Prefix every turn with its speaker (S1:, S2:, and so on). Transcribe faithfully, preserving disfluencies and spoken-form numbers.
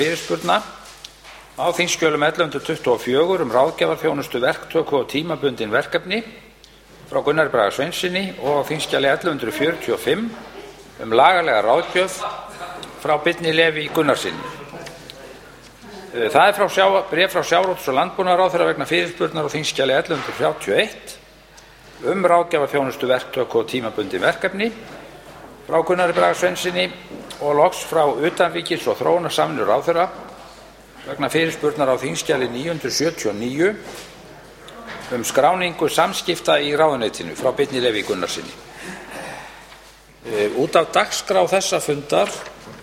S1: fyrirspurna á þingskjölum ellefu hundruð tuttugu og fjögur um ráðgjafarþjónustu, verktöku og tímabundin verkefni frá Gunnari Braga Sveinssyni og á þingskjali ellefu hundruð fjörutíu og fimm um lagalega ráðgjöf frá Birni Leví Gunnarssyni. Það er frá sjá, bréf frá sjávarútvegs- og landbúnaðarráðherra vegna fyrirspurnar á þingskjali ellefu hundruð þrjátíu og eitt um ráðgjafarþjónustu, verktöku og tímabundin verkefni frá Gunnari Braga Sveinssyni og loks frá utanríkis- og þróunarsamvinnuráðherra vegna fyrirspurnar á þingskjali níu hundruð sjötíu og níu um skráningu samskipta í ráðuneytinu frá Birni Leví Gunnarssyni. Út af dagskrá þessa fundar